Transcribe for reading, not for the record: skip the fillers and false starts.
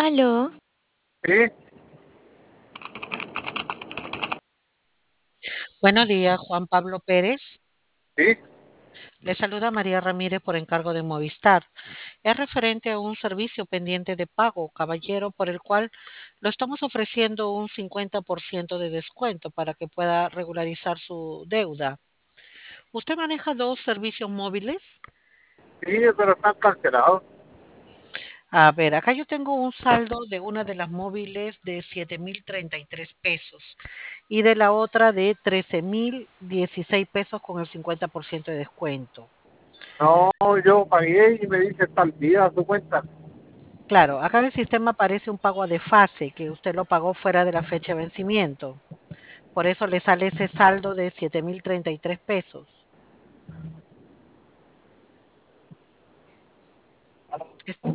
Aló, Sí, Buenos días, Juan Pablo Pérez. sí. Le saluda María Ramírez por encargo de Movistar. Es referente a un servicio pendiente de pago, caballero, por el cual lo estamos ofreciendo un 50% de descuento para que pueda regularizar su deuda. ¿Usted maneja dos servicios móviles? Sí, pero están cancelados. A ver, acá yo tengo un saldo de una de las móviles de 7.033 pesos y de la otra de 13.016 pesos con el 50% de descuento. No, yo pagué y me dice tal día su cuenta. Claro, acá en el sistema aparece un pago a desfase, que usted lo pagó fuera de la fecha de vencimiento. Por eso le sale ese saldo de 7.033 pesos. Es-